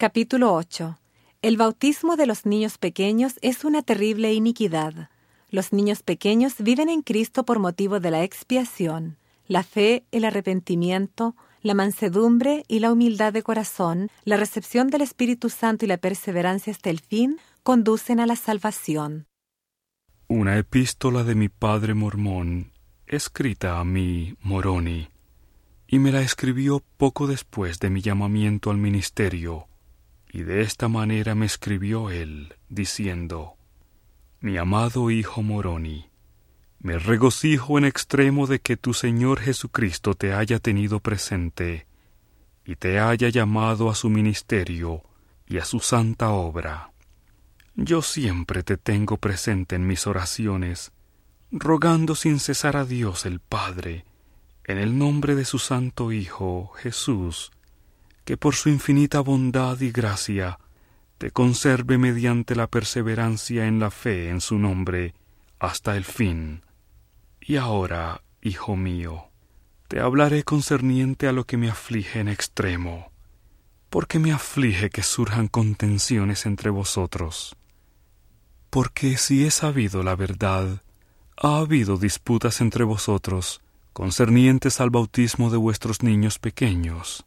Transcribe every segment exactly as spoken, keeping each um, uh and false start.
Capítulo ocho. El bautismo de los niños pequeños es una terrible iniquidad. Los niños pequeños viven en Cristo por motivo de la expiación. La fe, el arrepentimiento, la mansedumbre y la humildad de corazón, la recepción del Espíritu Santo y la perseverancia hasta el fin conducen a la salvación. Una epístola de mi padre mormón, escrita a mí, Moroni, y me la escribió poco después de mi llamamiento al ministerio, y de esta manera me escribió él, diciendo: Mi amado hijo Moroni, me regocijo en extremo de que tu Señor Jesucristo te haya tenido presente y te haya llamado a su ministerio y a su santa obra. Yo siempre te tengo presente en mis oraciones, rogando sin cesar a Dios el Padre, en el nombre de su santo Hijo, Jesús, que por su infinita bondad y gracia te conserve mediante la perseverancia en la fe en su nombre hasta el fin. Y ahora, hijo mío, te hablaré concerniente a lo que me aflige en extremo, porque me aflige que surjan contenciones entre vosotros. Porque si he sabido la verdad, ha habido disputas entre vosotros concernientes al bautismo de vuestros niños pequeños.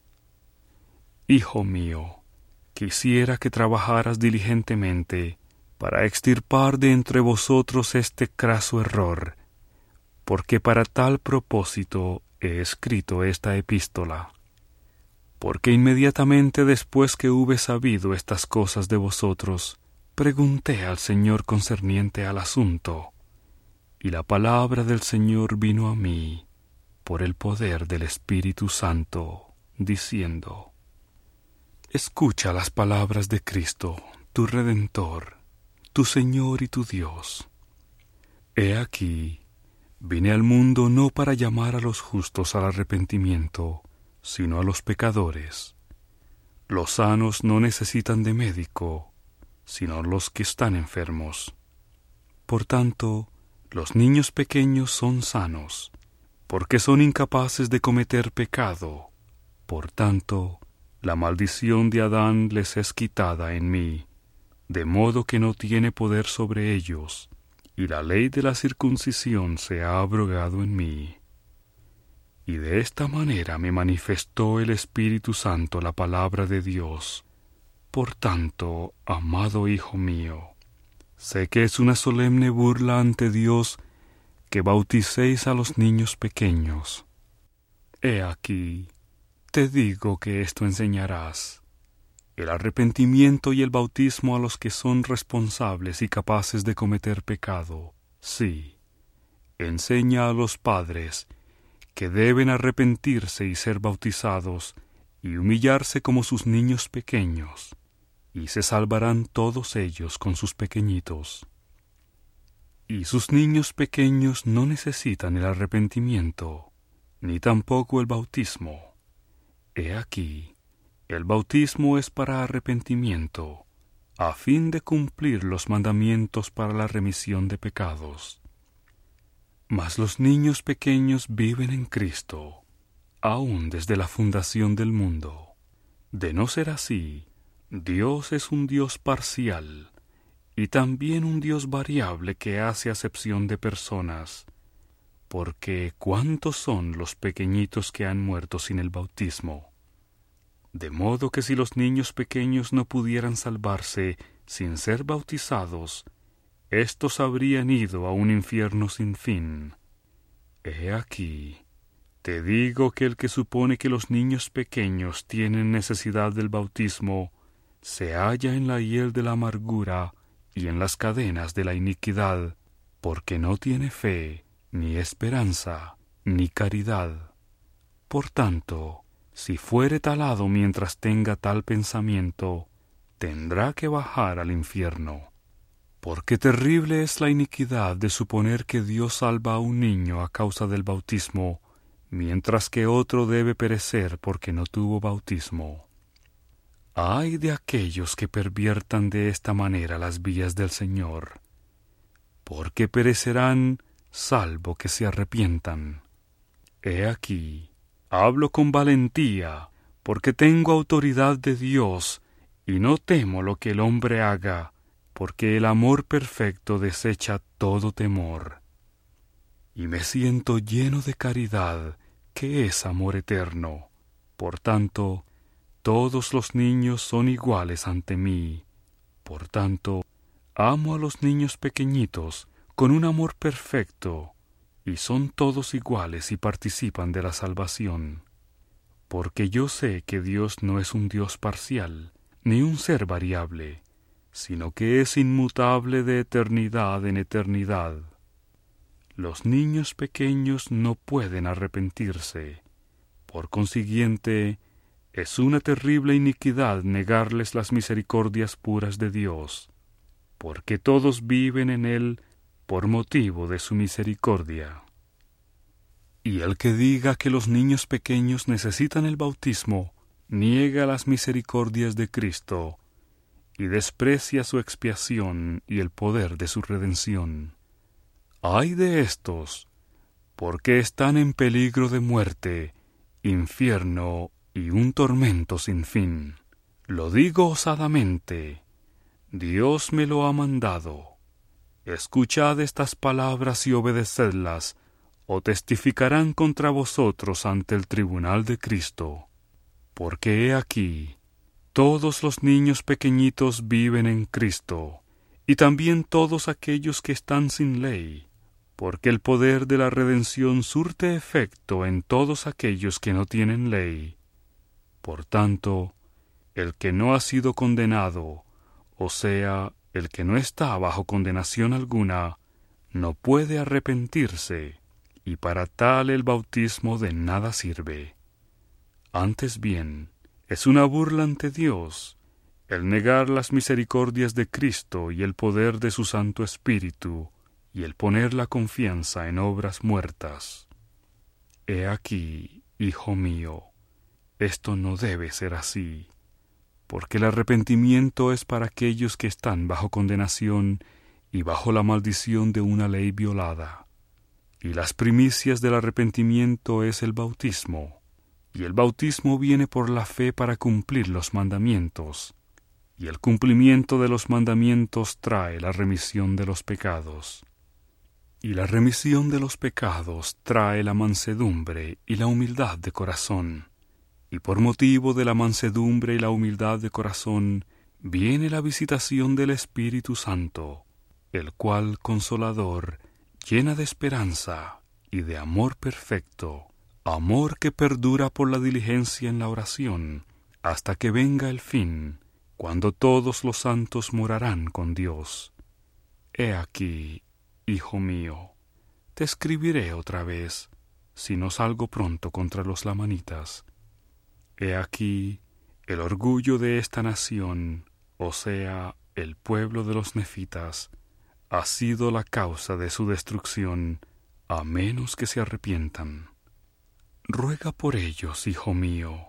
Hijo mío, quisiera que trabajaras diligentemente para extirpar de entre vosotros este craso error, porque para tal propósito he escrito esta epístola. Porque inmediatamente después que hube sabido estas cosas de vosotros, pregunté al Señor concerniente al asunto, y la palabra del Señor vino a mí por el poder del Espíritu Santo, diciendo: Escucha las palabras de Cristo, tu Redentor, tu Señor y tu Dios. He aquí, vine al mundo no para llamar a los justos al arrepentimiento, sino a los pecadores. Los sanos no necesitan de médico, sino los que están enfermos. Por tanto, los niños pequeños son sanos, porque son incapaces de cometer pecado. Por tanto, la maldición de Adán les es quitada en mí, de modo que no tiene poder sobre ellos, y la ley de la circuncisión se ha abrogado en mí. Y de esta manera me manifestó el Espíritu Santo la palabra de Dios. Por tanto, amado hijo mío, sé que es una solemne burla ante Dios que bauticéis a los niños pequeños. He aquí, te digo que esto enseñarás: el arrepentimiento y el bautismo a los que son responsables y capaces de cometer pecado. Sí, enseña a los padres que deben arrepentirse y ser bautizados y humillarse como sus niños pequeños, y se salvarán todos ellos con sus pequeñitos. Y sus niños pequeños no necesitan el arrepentimiento, ni tampoco el bautismo. He aquí, el bautismo es para arrepentimiento, a fin de cumplir los mandamientos para la remisión de pecados. Mas los niños pequeños viven en Cristo, aún desde la fundación del mundo. De no ser así, Dios es un Dios parcial, y también un Dios variable que hace acepción de personas, porque ¿cuántos son los pequeñitos que han muerto sin el bautismo? De modo que si los niños pequeños no pudieran salvarse sin ser bautizados, éstos habrían ido a un infierno sin fin. He aquí, te digo que el que supone que los niños pequeños tienen necesidad del bautismo, se halla en la hiel de la amargura y en las cadenas de la iniquidad, porque no tiene fe, ni esperanza, ni caridad. Por tanto, si fuere talado mientras tenga tal pensamiento, tendrá que bajar al infierno. Porque terrible es la iniquidad de suponer que Dios salva a un niño a causa del bautismo, mientras que otro debe perecer porque no tuvo bautismo. Ay de aquellos que perviertan de esta manera las vías del Señor, porque perecerán salvo que se arrepientan. He aquí, hablo con valentía, porque tengo autoridad de Dios y no temo lo que el hombre haga, porque el amor perfecto desecha todo temor. Y me siento lleno de caridad, que es amor eterno. Por tanto, todos los niños son iguales ante mí. Por tanto, amo a los niños pequeñitos con un amor perfecto, y son todos iguales y participan de la salvación. Porque yo sé que Dios no es un Dios parcial, ni un ser variable, sino que es inmutable de eternidad en eternidad. Los niños pequeños no pueden arrepentirse. Por consiguiente, es una terrible iniquidad negarles las misericordias puras de Dios, porque todos viven en Él por motivo de su misericordia. Y el que diga que los niños pequeños necesitan el bautismo, niega las misericordias de Cristo, y desprecia su expiación y el poder de su redención. ¡Ay de estos! Porque están en peligro de muerte, infierno y un tormento sin fin. Lo digo osadamente, Dios me lo ha mandado. Escuchad estas palabras y obedecedlas, o testificarán contra vosotros ante el tribunal de Cristo. Porque he aquí, todos los niños pequeñitos viven en Cristo, y también todos aquellos que están sin ley, porque el poder de la redención surte efecto en todos aquellos que no tienen ley. Por tanto, el que no ha sido condenado, o sea, el que no está bajo condenación alguna, no puede arrepentirse, y para tal el bautismo de nada sirve. Antes bien, es una burla ante Dios el negar las misericordias de Cristo y el poder de su Santo Espíritu, y el poner la confianza en obras muertas. He aquí, hijo mío, esto no debe ser así, porque el arrepentimiento es para aquellos que están bajo condenación y bajo la maldición de una ley violada. Y las primicias del arrepentimiento es el bautismo, y el bautismo viene por la fe para cumplir los mandamientos, y el cumplimiento de los mandamientos trae la remisión de los pecados. Y la remisión de los pecados trae la mansedumbre y la humildad de corazón, y por motivo de la mansedumbre y la humildad de corazón viene la visitación del Espíritu Santo, el cual, consolador, llena de esperanza y de amor perfecto, amor que perdura por la diligencia en la oración, hasta que venga el fin, cuando todos los santos morarán con Dios. He aquí, hijo mío, te escribiré otra vez, si no salgo pronto contra los lamanitas. He aquí, el orgullo de esta nación, o sea, el pueblo de los nefitas, ha sido la causa de su destrucción, a menos que se arrepientan. Ruega por ellos, hijo mío,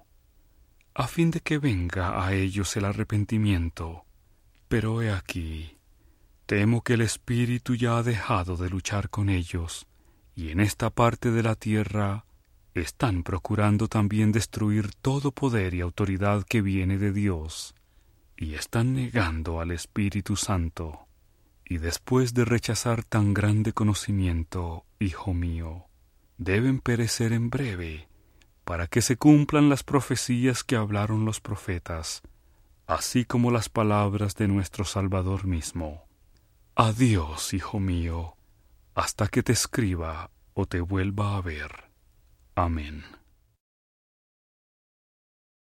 a fin de que venga a ellos el arrepentimiento. Pero he aquí, temo que el Espíritu ya ha dejado de luchar con ellos, y en esta parte de la tierra están procurando también destruir todo poder y autoridad que viene de Dios, y están negando al Espíritu Santo. Y después de rechazar tan grande conocimiento, hijo mío, deben perecer en breve, para que se cumplan las profecías que hablaron los profetas, así como las palabras de nuestro Salvador mismo. Adiós, hijo mío, hasta que te escriba o te vuelva a ver. Amén.